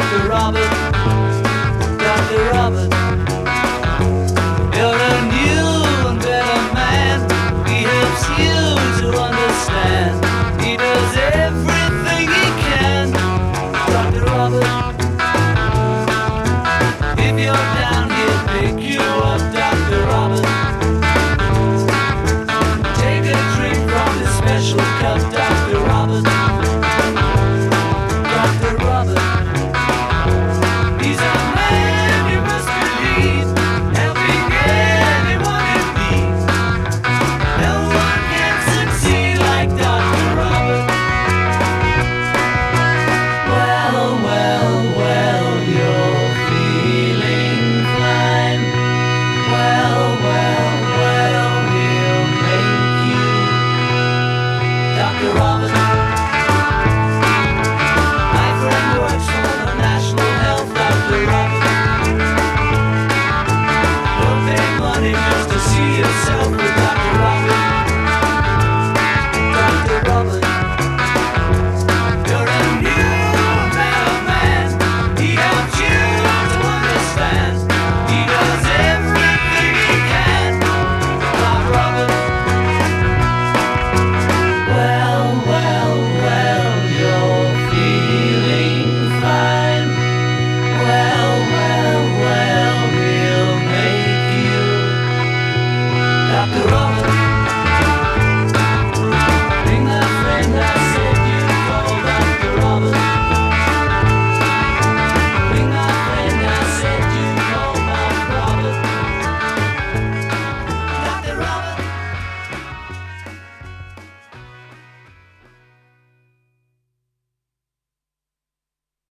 Dr. Robert, Dr. Robert. You're a new and better man. He helps you to understand. He does everything he can. Dr. Robert, if you're